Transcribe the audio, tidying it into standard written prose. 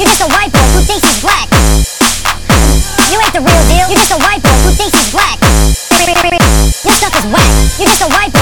just a white boy who thinks he's black. You ain't the real deal. You're just a white boy who thinks he's black. Your stuff is whack. You're just a white boy